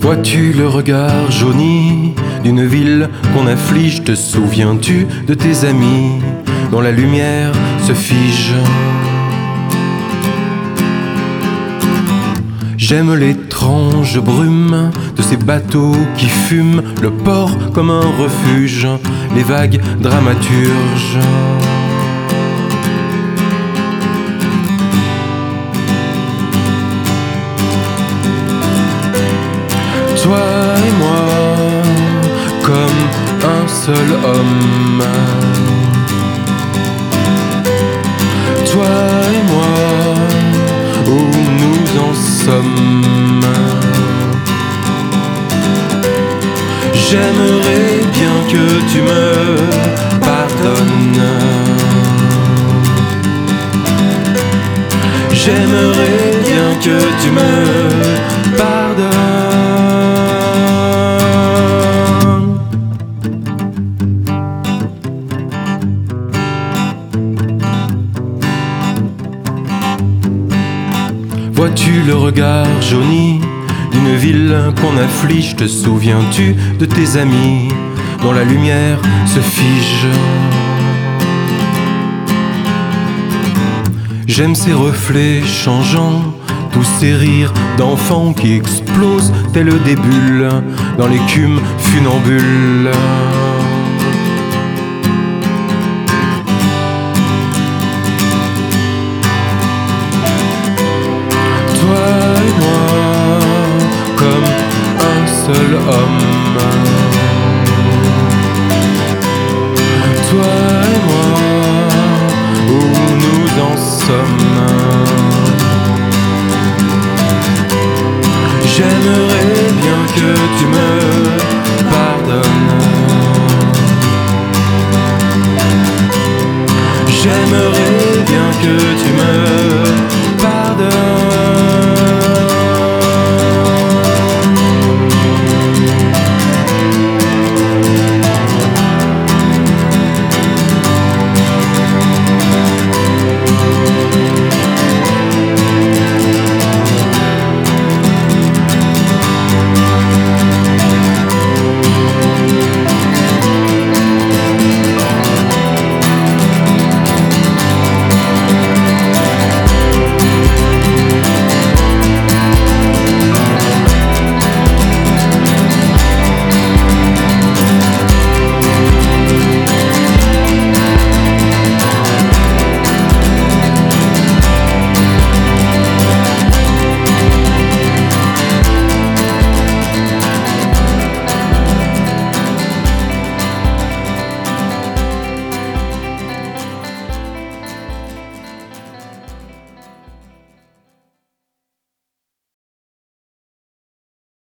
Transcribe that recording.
Vois-tu le regard jauni d'une ville qu'on afflige? Te souviens-tu de tes amis dont la lumière se fige? J'aime l'étrange brume de ces bateaux qui fument, le port comme un refuge, les vagues dramaturges. Toi et moi, comme un seul homme. Toi et moi, où nous en sommes. J'aimerais bien que tu me pardonnes. J'aimerais bien que tu me pardonnes. Vois-tu le regard jauni d'une ville qu'on afflige? Te souviens-tu de tes amis dont la lumière se fige? J'aime ces reflets changeants, tous ces rires d'enfants qui explosent tels des bulles dans l'écume funambule. Toi et moi, comme un seul homme. Toi et moi, où nous en sommes. J'aimerais bien que tu me pardonnes. J'aimerais bien que tu me